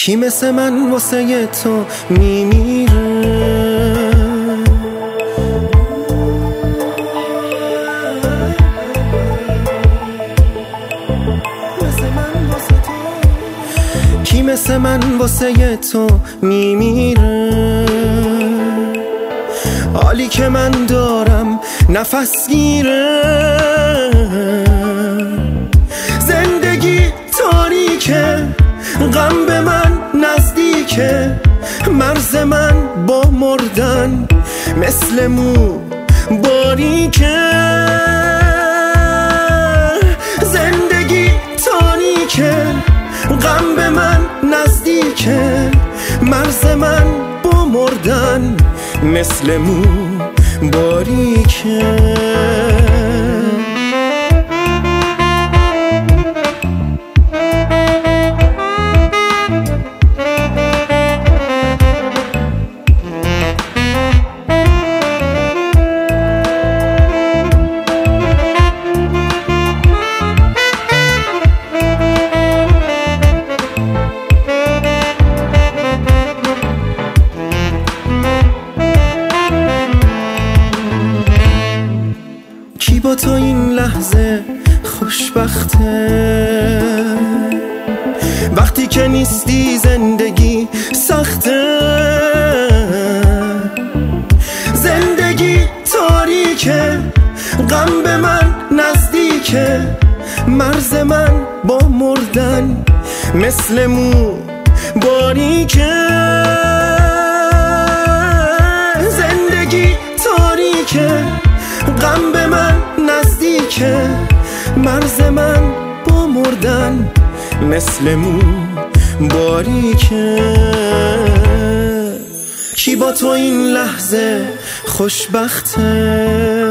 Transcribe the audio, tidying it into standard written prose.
کی مثل من واسه تو میمیره؟ کی مثل من واسه تو میمیره؟ حالی که من دارم نفس گیره، زندگی تاریکه، غم به من نزدیکه، مرز من با مردن مثل مو باریکه. زندگی تاریکه، غم به من نزدیکه، مرز من با مردن مثل مو باریکه. کی با تو این لحظه خوشبخته؟ وقتی که نیستی زندگی سخته، زندگی تاریکه، غم به من نزدیکه، مرز من با مردن مثل مو باریکه. زندگی تاریکه، غم به من نزدیکه، مرز من با مردن مثل مو باریکه. کی با تو این لحظه خوشبخته؟